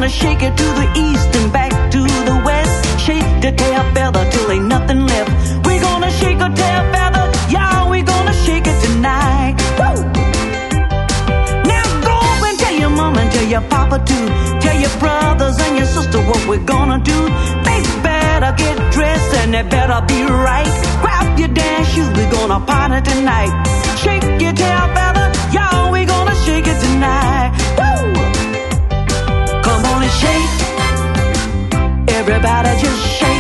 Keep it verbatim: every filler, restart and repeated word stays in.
gonna shake it to the east and back to the west. Shake the tail feather till ain't nothing left. We're gonna shake a tail feather, y'all, we're gonna shake it tonight. Woo! Now go and tell your mama and tell your papa too. Tell your brothers and your sister what we're gonna do. They better get dressed and they better be right. Grab your dance shoes, we're gonna party tonight. Shake your tail feather, y'all, we're gonna shake it tonight. Woo! Come on and shake, everybody just shake.